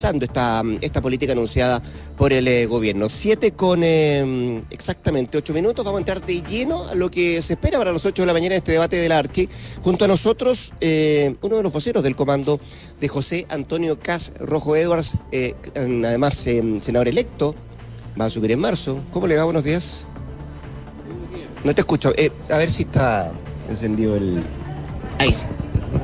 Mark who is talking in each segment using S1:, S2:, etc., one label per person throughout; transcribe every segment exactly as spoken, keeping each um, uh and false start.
S1: Esta, esta política anunciada por el eh, gobierno. Siete con eh, exactamente ocho minutos. Vamos a entrar de lleno a lo que se espera para las ocho de la mañana en este debate de la Archi. Junto a nosotros, eh, uno de los voceros del comando de José Antonio Kast Rojo Edwards, eh, además eh, senador electo, va a subir en marzo. ¿Cómo le va? Buenos días. No te escucho. Eh, a ver si está encendido el... Ahí sí.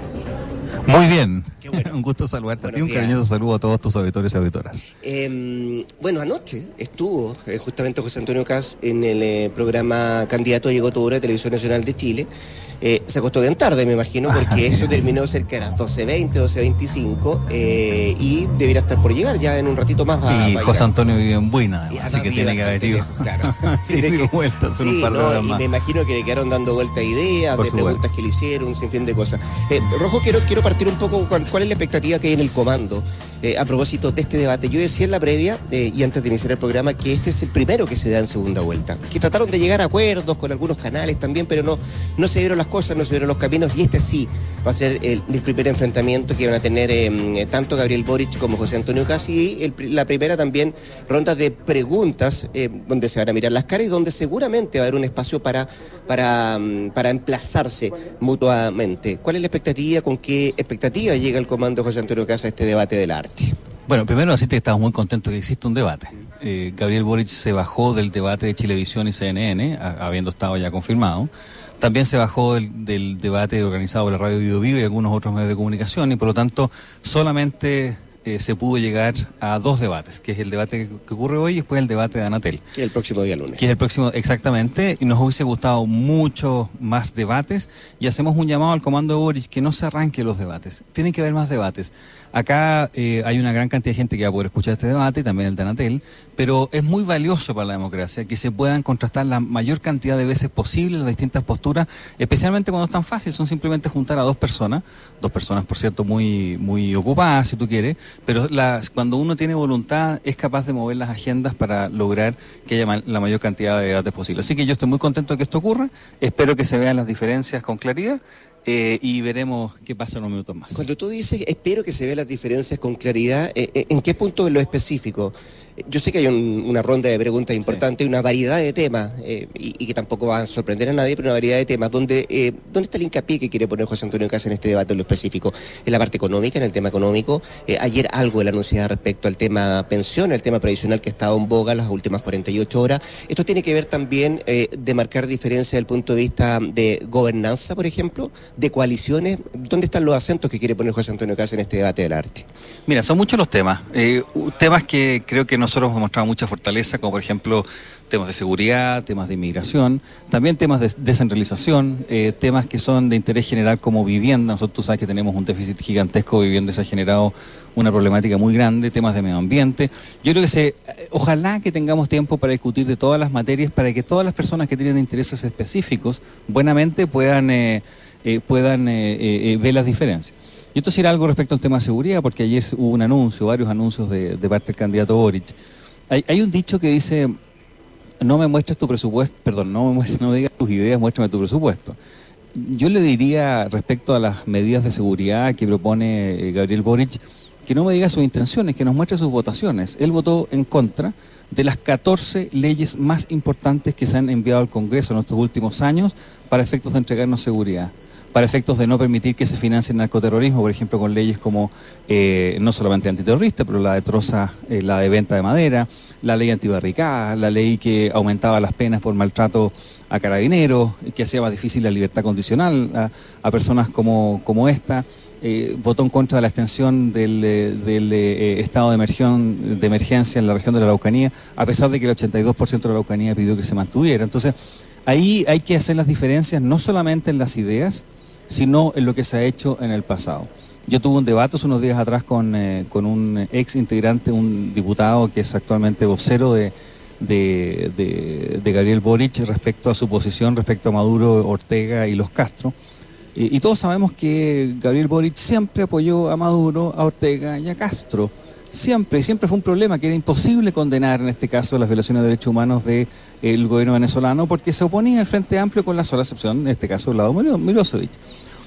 S2: Muy bien,
S1: bueno.
S2: Un gusto saludarte.
S1: Buenos
S2: a ti, un
S1: días.
S2: cariñoso saludo a todos tus auditores y auditoras.
S1: Eh, bueno, anoche estuvo eh, justamente José Antonio Kast en el eh, programa Candidato a Llegó tu Hora de Televisión Nacional de Chile. Eh, se acostó bien tarde, me imagino, porque eso terminó cerca de las doce veinte, doce veinticinco eh, y debería estar por llegar ya en un ratito más. Va,
S2: y
S1: va
S2: José Antonio vive en Buina,
S1: y
S2: así que tiene que haber ido.
S1: Claro.
S2: Sí, dio vueltas en
S1: sí,
S2: un par de
S1: no,
S2: horas
S1: y
S2: más.
S1: me imagino que le quedaron dando vueltas ideas,
S2: Por
S1: de
S2: supuesto.
S1: preguntas que le hicieron, un sinfín de cosas. Eh, Rojo, quiero, quiero partir un poco con cuál es la expectativa que hay en el comando. Eh, a propósito de este debate, yo decía en la previa eh, y antes de iniciar el programa que este es el primero que se da en segunda vuelta, que trataron de llegar a acuerdos con algunos canales también, pero no, no se dieron las cosas, no se dieron los caminos, y este sí va a ser el, el primer enfrentamiento que van a tener eh, tanto Gabriel Boric como José Antonio Kast, y el, la primera también ronda de preguntas eh, donde se van a mirar las caras y donde seguramente va a haber un espacio para, para, para emplazarse mutuamente. ¿Cuál es la expectativa, con qué expectativa llega el comando José Antonio Kast a este debate de la Archi?
S2: Bueno, primero decirte que estamos muy contentos que existe un debate. Eh, Gabriel Boric se bajó del debate de Chilevisión y C N N, a, habiendo estado ya confirmado. También se bajó del, del debate organizado por la Radio Vivo Vivo y algunos otros medios de comunicación, y por lo tanto solamente eh, se pudo llegar a dos debates, que es el debate que, que ocurre hoy y fue el debate de Anatel.
S1: Que es el próximo día lunes.
S2: Que es el próximo, exactamente, y nos hubiese gustado mucho más debates, y hacemos un llamado al comando de Boric que no se arranque los debates. Tienen que haber más debates. Acá eh, hay una gran cantidad de gente que va a poder escuchar este debate, y también el de Anatel, pero es muy valioso para la democracia que se puedan contrastar la mayor cantidad de veces posible las distintas posturas, especialmente cuando es tan fácil, son simplemente juntar a dos personas, dos personas por cierto muy muy ocupadas si tú quieres, pero las, cuando uno tiene voluntad es capaz de mover las agendas para lograr que haya ma- la mayor cantidad de debates posible. Así que yo estoy muy contento de que esto ocurra, espero que se vean las diferencias con claridad. Eh, y veremos qué pasa en unos minutos más.
S1: Cuando tú dices, espero que se vean las diferencias con claridad, eh, ¿en qué punto de lo específico? Yo sé que hay un, una ronda de preguntas importantes, sí, una variedad de temas, eh, y, y que tampoco va a sorprender a nadie, pero una variedad de temas. ¿Dónde, eh, ¿dónde está el hincapié que quiere poner José Antonio Kast en este debate en lo específico? En la parte económica, en el tema económico. Eh, ayer algo él anunciaba respecto al tema pensión, el tema previsional que ha estado en boga las últimas cuarenta y ocho horas. Esto tiene que ver también eh, de marcar diferencias desde el punto de vista de gobernanza, por ejemplo, de coaliciones. ¿Dónde están los acentos que quiere poner José Antonio Kast en este debate del arte?
S2: Mira, son muchos los temas, eh, temas que creo que nosotros hemos mostrado mucha fortaleza, como por ejemplo temas de seguridad, temas de inmigración, también temas de descentralización, eh, temas que son de interés general como vivienda. Nosotros, tú sabes que tenemos un déficit gigantesco de vivienda y se ha generado una problemática muy grande, temas de medio ambiente. Yo creo que se, ojalá que tengamos tiempo para discutir de todas las materias, para que todas las personas que tienen intereses específicos buenamente puedan, eh, eh, puedan eh, eh, ver las diferencias. Yo te decir algo respecto al tema de seguridad, porque ayer hubo un anuncio, varios anuncios de, de parte del candidato Boric. Hay, hay un dicho que dice, no me muestres tu presupuesto, perdón, no me muestres, no me digas tus ideas, muéstrame tu presupuesto. Yo le diría respecto a las medidas de seguridad que propone Gabriel Boric, que no me diga sus intenciones, que nos muestre sus votaciones. Él votó en contra de las catorce leyes más importantes que se han enviado al Congreso en estos últimos años para efectos de entregarnos seguridad, para efectos de no permitir que se financie el narcoterrorismo, por ejemplo, con leyes como, eh, no solamente antiterrorista, pero la de troza, eh, la de venta de madera, la ley antibarricada, la ley que aumentaba las penas por maltrato a carabineros, que hacía más difícil la libertad condicional a, a personas como, como esta. Eh, votó en contra de la extensión del, del eh, estado de, emergión, de emergencia en la región de la Araucanía, a pesar de que el ochenta y dos por ciento de la Araucanía pidió que se mantuviera. Entonces, ahí hay que hacer las diferencias no solamente en las ideas, sino en lo que se ha hecho en el pasado. Yo tuve un debate hace unos días atrás con, eh, con un ex integrante, un diputado que es actualmente vocero de, de, de, de Gabriel Boric respecto a su posición respecto a Maduro, Ortega y los Castro. Y, y todos sabemos que Gabriel Boric siempre apoyó a Maduro, a Ortega y a Castro. Siempre, siempre fue un problema que era imposible condenar en este caso las violaciones de derechos humanos del gobierno venezolano porque se oponía al Frente Amplio con la sola excepción, en este caso, del lado Milosevic.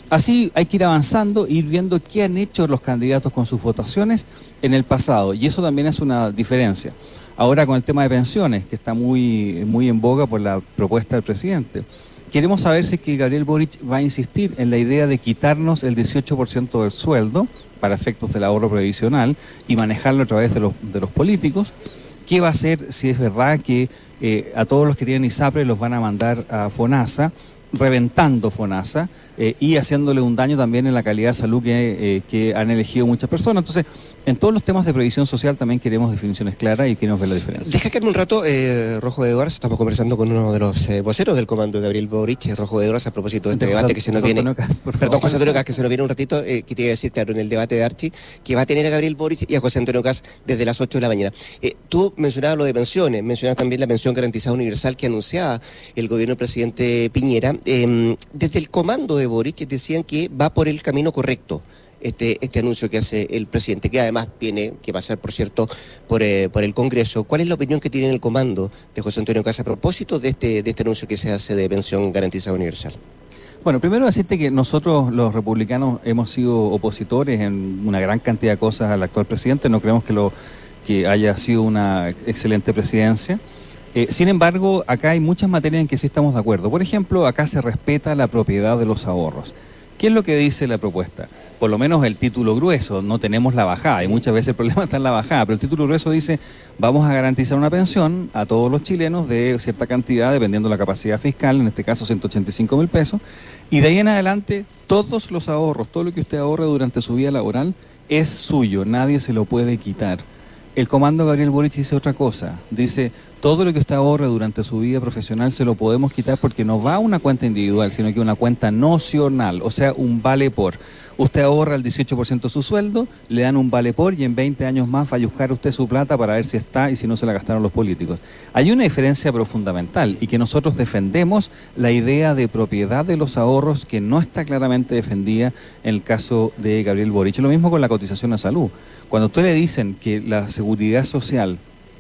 S2: Así hay que ir avanzando, ir viendo qué han hecho los candidatos con sus votaciones en el pasado, y eso también es una diferencia. Ahora con el tema de pensiones, que está muy, muy en boga por la propuesta del presidente, queremos saber si es que Gabriel Boric va a insistir en la idea de quitarnos el dieciocho por ciento del sueldo para efectos del ahorro previsional y manejarlo a través de los, de los políticos. ¿Qué va a hacer si es verdad que eh, a todos los que tienen ISAPRE los van a mandar a FONASA, reventando FONASA eh, y haciéndole un daño también en la calidad de salud que, eh, que han elegido muchas personas? Entonces, en todos los temas de previsión social también queremos definiciones claras y queremos ver la diferencia.
S1: Deja que un rato, eh, Rojo de Edwards, estamos conversando con uno de los eh, voceros del comando de Gabriel Boric, eh, Rojo de Edwards, a propósito de este debate que se nos viene. Perdón, José Antonio Kast, que se nos viene un ratito, eh, que te iba a decir, claro, en el debate de Archie, que va a tener a Gabriel Boric y a José Antonio Kast desde las ocho de la mañana. Eh, tú mencionabas lo de pensiones, mencionabas también la pensión garantizada universal que anunciaba el gobierno del presidente Piñera. Eh, desde el comando de Boric decían que va por el camino correcto este este anuncio que hace el presidente, que además tiene que pasar, por cierto, por, eh, por el Congreso. ¿Cuál es la opinión que tiene el comando de José Antonio Kast a propósito de este, de este anuncio que se hace de pensión garantizada universal?
S2: Bueno, primero decirte que nosotros los republicanos hemos sido opositores en una gran cantidad de cosas al actual presidente. No creemos que, lo, que haya sido una excelente presidencia. Eh, sin embargo, acá hay muchas materias en que sí estamos de acuerdo. Por ejemplo, acá se respeta la propiedad de los ahorros. ¿Qué es lo que dice la propuesta? Por lo menos el título grueso, no tenemos la bajada, y muchas veces el problema está en la bajada, pero el título grueso dice, vamos a garantizar una pensión a todos los chilenos de cierta cantidad, dependiendo de la capacidad fiscal, en este caso ciento ochenta y cinco mil pesos, y de ahí en adelante, todos los ahorros, todo lo que usted ahorre durante su vida laboral, es suyo, nadie se lo puede quitar. El comando Gabriel Boric dice otra cosa, dice, todo lo que usted ahorre durante su vida profesional se lo podemos quitar porque no va a una cuenta individual, sino que una cuenta nocional, o sea, un vale por. Usted ahorra el dieciocho por ciento de su sueldo, le dan un vale por y en veinte años más va a buscar usted su plata para ver si está y si no se la gastaron los políticos. Hay una diferencia pero fundamental y que nosotros defendemos la idea de propiedad de los ahorros que no está claramente defendida en el caso de Gabriel Boric. Lo mismo con la cotización a salud. Cuando a usted le dicen que la seguridad social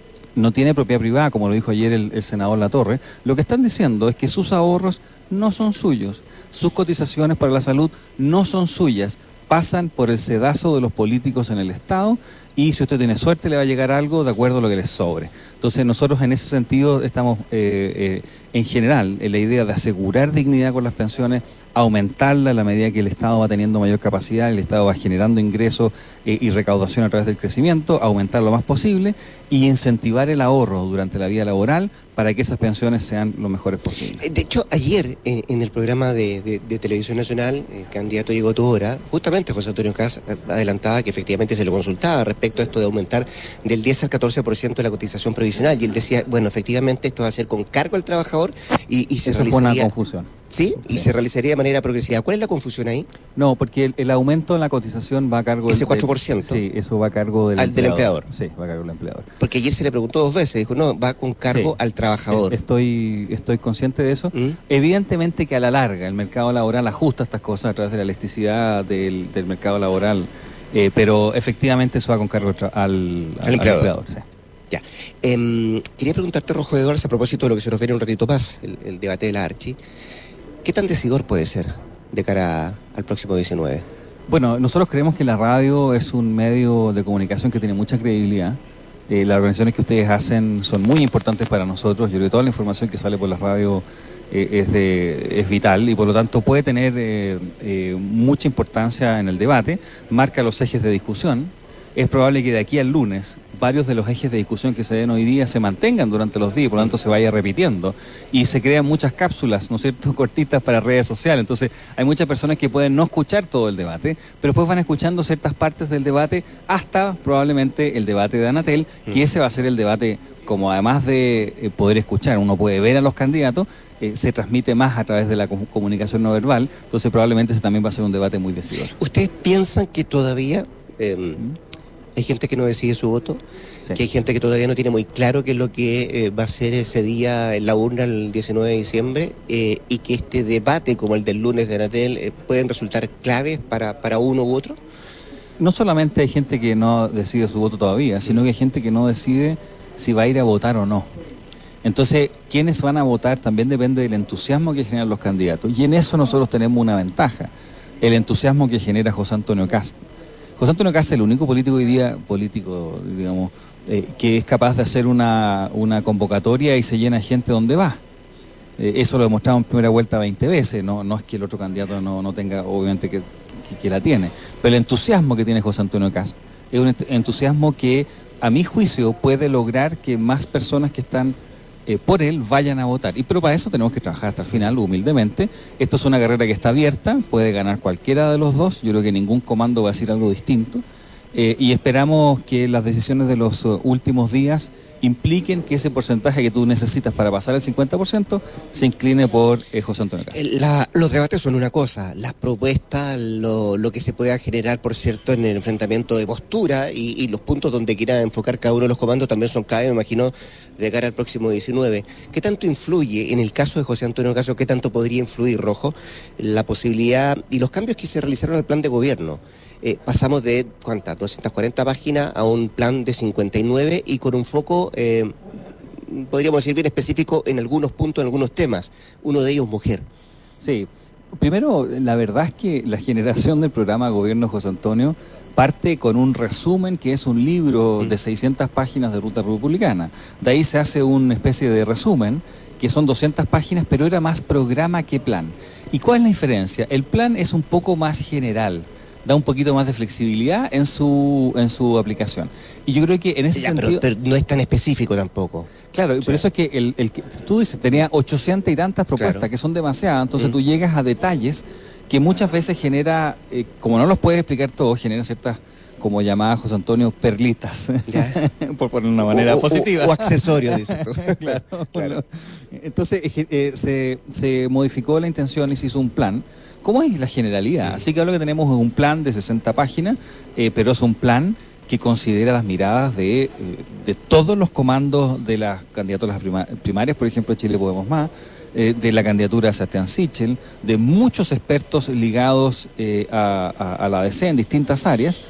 S2: no tiene propiedad privada, como lo dijo ayer el, el senador Latorre, lo que están diciendo es que sus ahorros no son suyos, sus cotizaciones para la salud no son suyas, pasan por el sedazo de los políticos en el Estado y si usted tiene suerte le va a llegar algo de acuerdo a lo que les sobre. Entonces nosotros en ese sentido estamos eh, eh, en general en la idea de asegurar dignidad con las pensiones, aumentarla a la medida que el Estado va teniendo mayor capacidad, el Estado va generando ingresos eh, y recaudación a través del crecimiento, aumentar lo más posible y incentivar el ahorro durante la vida laboral para que esas pensiones sean lo mejores posibles.
S1: De hecho, ayer en, en el programa de, de, de Televisión Nacional, el candidato Llegó Tu Hora, justamente José Antonio Kast adelantaba que efectivamente se lo consultaba respecto a esto de aumentar del diez al catorce por ciento de la cotización provisional y él decía, bueno, efectivamente esto va a ser con cargo al trabajador y, y se
S2: Eso
S1: realizaría...
S2: fue una confusión.
S1: ¿Sí? Y
S2: Sí.
S1: se realizaría de manera progresiva. ¿Cuál es la confusión ahí?
S2: No, porque el, el aumento en la cotización va a cargo...
S1: Ese
S2: del,
S1: cuatro por ciento.
S2: Sí, eso va a cargo del,
S1: Al, del empleador.
S2: Sí, va a cargo del empleador.
S1: Porque ayer se le preguntó dos veces, dijo, no, va con cargo
S2: Sí.
S1: al trabajador.
S2: Estoy, estoy consciente de eso.
S1: ¿Mm?
S2: Evidentemente que a la larga el mercado laboral ajusta estas cosas a través de la elasticidad del, del mercado laboral, eh, pero efectivamente eso va con cargo al, al,
S1: Al empleador.
S2: al empleador sí.
S1: Ya. Eh, quería preguntarte, Rojo de Edwards, a propósito de lo que se nos viene un ratito más, el, el debate de la Archi. ¿Qué tan decidor puede ser de cara a, al próximo diecinueve?
S2: Bueno, nosotros creemos que la radio es un medio de comunicación que tiene mucha credibilidad. Eh, las organizaciones que ustedes hacen son muy importantes para nosotros. Yo creo que toda la información que sale por la radio eh, es, de, es vital y por lo tanto puede tener eh, eh, mucha importancia en el debate, marca los ejes de discusión. Es probable que de aquí al lunes varios de los ejes de discusión que se den hoy día se mantengan durante los días, por lo tanto se vaya repitiendo y se crean muchas cápsulas, ¿no es cierto?, cortitas para redes sociales. Entonces hay muchas personas que pueden no escuchar todo el debate, pero después van escuchando ciertas partes del debate hasta probablemente el debate de Anatel, que ese va a ser el debate, como además de eh, poder escuchar, uno puede ver a los candidatos, eh, se transmite más a través de la com- comunicación no verbal, entonces probablemente ese también va a ser un debate muy decidor.
S1: ¿Ustedes piensan que todavía... Eh,
S2: ¿Mm?
S1: hay gente que no decide su voto,
S2: Sí.
S1: que hay gente que todavía no tiene muy claro qué es lo que eh, va a ser ese día en la urna el diecinueve de diciembre eh, y que este debate como el del lunes de Anatel eh, pueden resultar claves para, para uno u otro?
S2: No solamente hay gente que no decide su voto todavía, sino que hay gente que no decide si va a ir a votar o no. Entonces, quienes van a votar también depende del entusiasmo que generan los candidatos y en eso nosotros tenemos una ventaja. el entusiasmo que genera José Antonio Kast. José Antonio Kast es el único político hoy día, político, digamos, eh, que es capaz de hacer una, una convocatoria y se llena de gente donde va. Eh, eso lo demostramos en primera vuelta veinte veces, no, no es que el otro candidato no, no tenga, obviamente, que, que, que la tiene. Pero el entusiasmo que tiene José Antonio Kast es un entusiasmo que, a mi juicio, puede lograr que más personas que están eh, por él vayan a votar. Y pero para eso tenemos que trabajar hasta el final, humildemente. Esto es una carrera que está abierta, puede ganar cualquiera de los dos. Yo creo que ningún comando va a decir algo distinto. Eh, y esperamos que las decisiones de los uh, últimos días impliquen que ese porcentaje que tú necesitas para pasar el cincuenta por ciento se incline por eh, José Antonio Kast.
S1: La, los debates son una cosa, las propuestas, lo, lo que se pueda generar, por cierto, en el enfrentamiento de postura y, y los puntos donde quiera enfocar cada uno de los comandos también son clave, me imagino, de cara al próximo diecinueve. ¿Qué tanto influye, en el caso de José Antonio Kast, qué tanto podría influir, Rojo, la posibilidad y los cambios que se realizaron en el plan de gobierno? Eh, pasamos de, ¿cuántas? doscientas cuarenta páginas a un plan de cincuenta y nueve y con un foco, eh, podríamos decir, bien específico en algunos puntos, en algunos temas. Uno de ellos, mujer.
S2: Sí. Primero, la verdad es que la generación del programa Gobierno José Antonio parte con un resumen que es un libro de seiscientas páginas de Ruta Republicana. De ahí se hace una especie de resumen que son doscientas páginas, pero era más programa que plan. ¿Y cuál es la diferencia? El plan es un poco más general, da un poquito más de flexibilidad en su en su aplicación. Y yo creo que en ese
S1: ya,
S2: sentido...
S1: Pero, pero no es tan específico tampoco.
S2: Claro, y por eso es que el, el que tú dices, tenía ochocientas y tantas propuestas, claro, que son demasiadas, entonces mm. tú llegas a detalles que muchas veces genera, eh, como no los puedes explicar todos, genera ciertas, como llamaba José Antonio, perlitas, por poner una manera
S1: o,
S2: positiva.
S1: O, o accesorios, dices tú.
S2: Claro, claro. Bueno, entonces eh, se, se modificó la intención y se hizo un plan. ¿Cómo es la generalidad? Así que ahora lo que tenemos es un plan de sesenta páginas, eh, pero es un plan que considera las miradas de, eh, de todos los comandos de las candidaturas prima primarias, por ejemplo, Chile Podemos Más, eh, de la candidatura de Sebastián Sichel, de muchos expertos ligados eh, a, a, a la A D C en distintas áreas.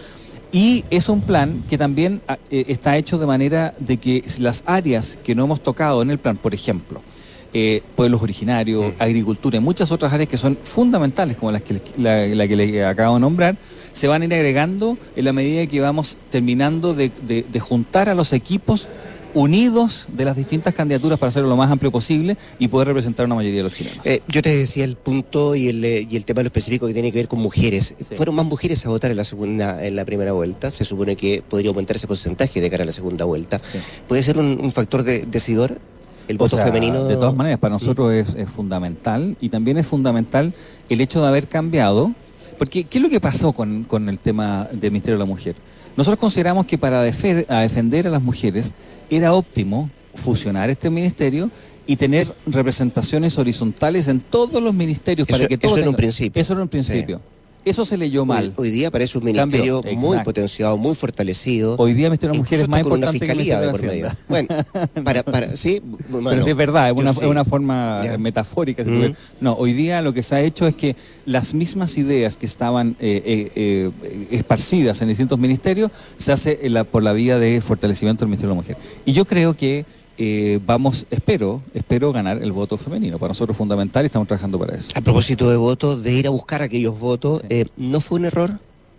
S2: Y es un plan que también eh, está hecho de manera de que las áreas que no hemos tocado en el plan, por ejemplo, Eh, pueblos originarios, mm. agricultura y muchas otras áreas que son fundamentales, como las que la, la que les acabo de nombrar, se van a ir agregando en la medida que vamos terminando de, de, de juntar a los equipos unidos de las distintas candidaturas para hacerlo lo más amplio posible y poder representar a una mayoría de los chilenos.
S1: Eh, yo te decía el punto y el, y el tema de lo específico que tiene que ver con mujeres. Sí. Fueron más mujeres a votar en la segunda, en la primera vuelta. Se supone que podría aumentar ese porcentaje de cara a la segunda vuelta. Sí. ¿Puede ser un, un factor de, decidor? El voto, o sea, femenino.
S2: De todas maneras, para nosotros es, es fundamental, y también es fundamental el hecho de haber cambiado, porque ¿qué es lo que pasó con, con el tema del Ministerio de la Mujer? Nosotros consideramos que para defer, a defender a las mujeres era óptimo fusionar este ministerio y tener representaciones horizontales en todos los ministerios.
S1: Eso,
S2: para que todo
S1: eso
S2: tenga,
S1: era un principio.
S2: Eso era un principio. Sí. Eso se leyó mal.
S1: Hoy, hoy día parece un ministerio Cambio, muy potenciado, muy fortalecido.
S2: Hoy día el Ministerio de las Mujeres es más importante que el Ministerio de
S1: por medio. Bueno, para, para, sí, bueno,
S2: pero sí es verdad, es una,
S1: sí.
S2: es una forma
S1: ya.
S2: metafórica.
S1: Mm.
S2: No, hoy día lo que se ha hecho es que las mismas ideas que estaban eh, eh, eh, esparcidas en distintos ministerios se hace en la, por la vía de fortalecimiento del Ministerio de la Mujer. Y yo creo que Eh, vamos, espero, espero ganar el voto femenino. Para nosotros es fundamental y estamos trabajando para eso.
S1: A propósito de votos, de ir a buscar aquellos votos, sí. eh, ¿no fue un error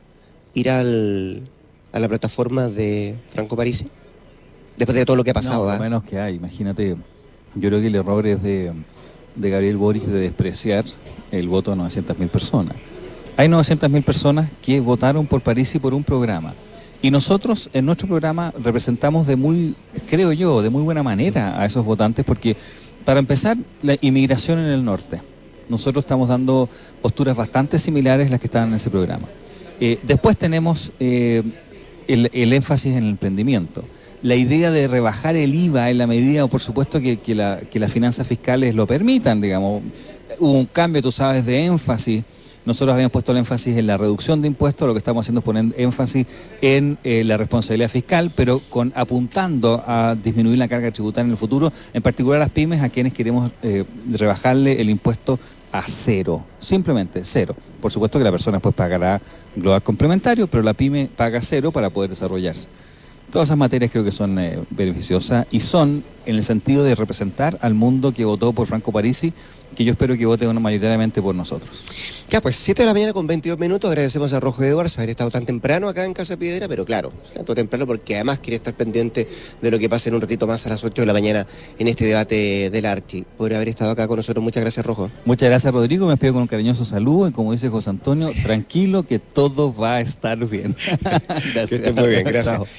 S1: ir al, a la plataforma de Franco Parisi? Después de todo lo que ha pasado.
S2: No,
S1: ¿eh?
S2: lo menos que hay, imagínate. Yo creo que el error es de, de Gabriel Boric de despreciar el voto de novecientas mil personas. Hay novecientas mil personas que votaron por Parisi por un programa. Y nosotros en nuestro programa representamos de muy, creo yo, de muy buena manera a esos votantes, porque para empezar, la inmigración en el norte. Nosotros estamos dando posturas bastante similares a las que estaban en ese programa. Eh, después tenemos eh, el, el énfasis en el emprendimiento. La idea de rebajar el I V A en la medida, o por supuesto, que, que, la, que las finanzas fiscales lo permitan, digamos. Hubo un cambio, tú sabes, de énfasis. Nosotros habíamos puesto el énfasis en la reducción de impuestos, lo que estamos haciendo es poner énfasis en eh, la responsabilidad fiscal, pero con apuntando a disminuir la carga tributaria en el futuro, en particular a las pymes, a quienes queremos eh, rebajarle el impuesto a cero, simplemente cero. Por supuesto que la persona después pagará global complementario, pero la pyme paga cero para poder desarrollarse. Todas esas materias creo que son eh, beneficiosas y son en el sentido de representar al mundo que votó por Franco Parisi, que yo espero que vote mayoritariamente por nosotros.
S1: Ya, pues siete de la mañana con veintidós minutos. Agradecemos a Rojo Edwards haber estado tan temprano acá en Casa Piedra, pero claro, tanto temprano porque además quiere estar pendiente de lo que pase en un ratito más a las ocho de la mañana en este debate del Archi. Por haber estado acá con nosotros, muchas gracias, Rojo.
S2: Muchas gracias, Rodrigo. Me despido con un cariñoso saludo y como dice José Antonio, tranquilo que todo va a estar bien.
S1: Gracias. Que esté muy bien, gracias. Chao.